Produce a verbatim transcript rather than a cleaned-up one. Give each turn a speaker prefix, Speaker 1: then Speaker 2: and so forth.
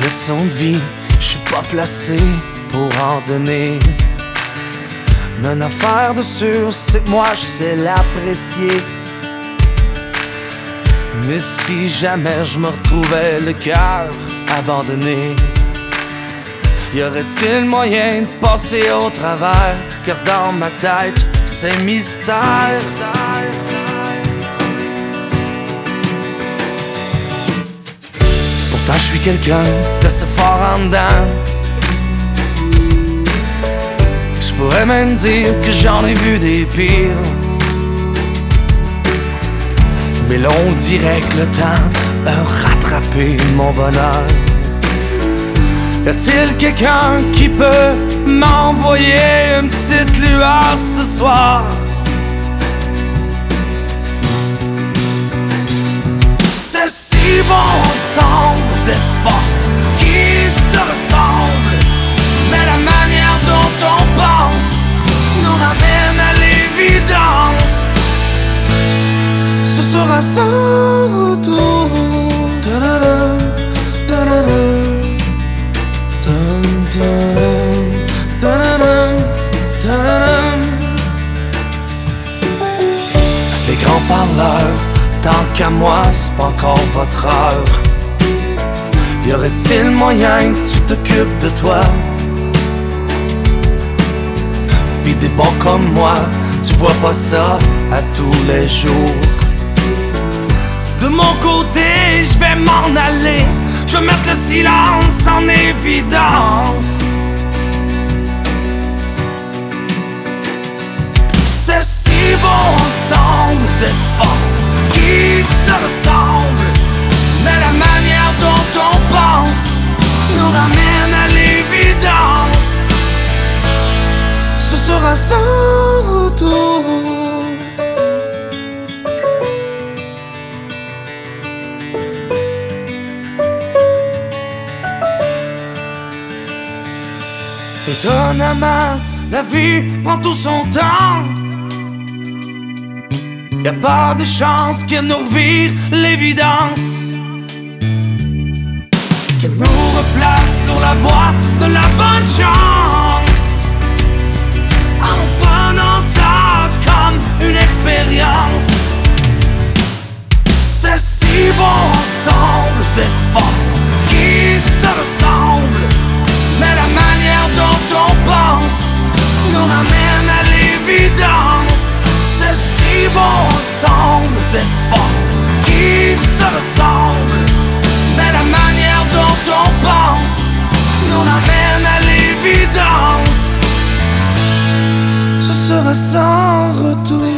Speaker 1: leçons de vie, je suis pas placé pour en donner. Mais une affaire de sûr, c'est que moi je sais l'apprécier. Mais si jamais je me retrouvais le cœur abandonné, y aurait-il moyen de passer au travers? Car dans ma tête, c'est mystère. Pourtant je suis quelqu'un d'assez fort en dedans. Je pourrais même dire que j'en ai vu des pires. Mais là on dirait que le temps a rattrapé mon bonheur. Y a-t-il quelqu'un qui peut m'envoyer une petite lueur ce soir? C'est si bon ensemble, des forces qui se ressemblent. Mais la manière dont on pense nous ramène à l'évidence. Ce sera sans retour. Ta-da-da, ta-da-da. Les grands parleurs, tant qu'à moi, c'est pas encore votre heure. Y aurait-il moyen que tu t'occupes de toi? Pis des bons comme moi, tu vois pas ça à tous les jours. De mon côté, je vais m'en aller. Je vais mettre le silence en évidence. C'est si bon ensemble, des forces qui se ressemblent. Mais la manière dont on pense nous ramène à l'évidence. Ce sera sans retour. Étonnamment, la vie prend tout son temps. Y'a pas de chance que nous revire l'évidence, qu'elle nous replace sur la voie de la bonne chance, en prenant ça comme une expérience. C'est si bon ensemble, des forces qui se ressemblent. Mais la manière dont on pense nous ramène à l'évidence. C'est si bon ensemble, des forces qui se ressemblent. Mais la manière dont on pense nous ramène à l'évidence. Ce sera sans retour.